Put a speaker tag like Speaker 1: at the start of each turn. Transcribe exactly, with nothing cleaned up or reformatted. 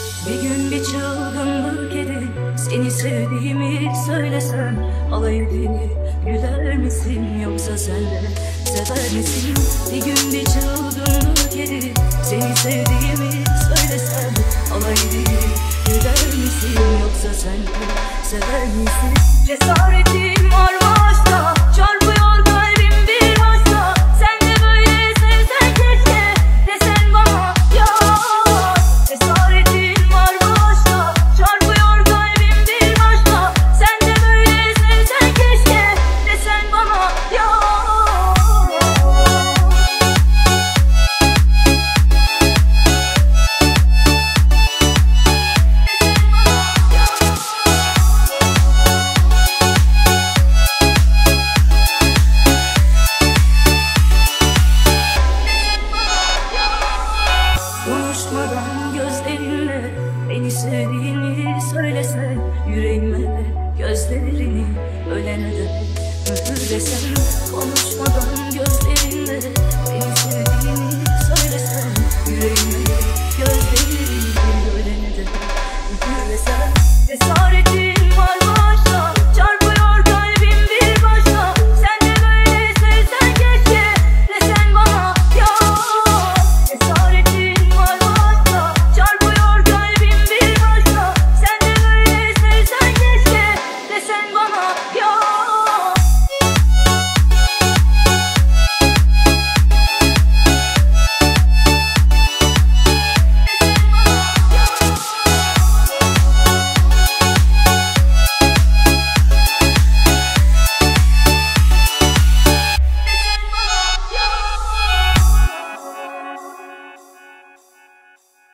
Speaker 1: Bir gün bir çılgınlık edip seni sevdiğimi söylesem, alay edip güler misin, yoksa sen de sever misin? Bir gün bir çılgınlık edip seni sevdiğimi söylesem, alay edip güler misin, yoksa sen de sever misin? Cesaretim var mı aşka, çarpıyor kalbim bir başka. Sen de böyle sevsen keşke, desen bana ya. Cesaretim var mı aşka, çarpıyor kalbim bir başka. Sen de böyle sevsen keşke, desen bana ya. Konuşmadan gözlerinle beni sevdiğini söylesen, yüreğime gözlerini ölene de mühür desen. Konuşmadan gözlerinle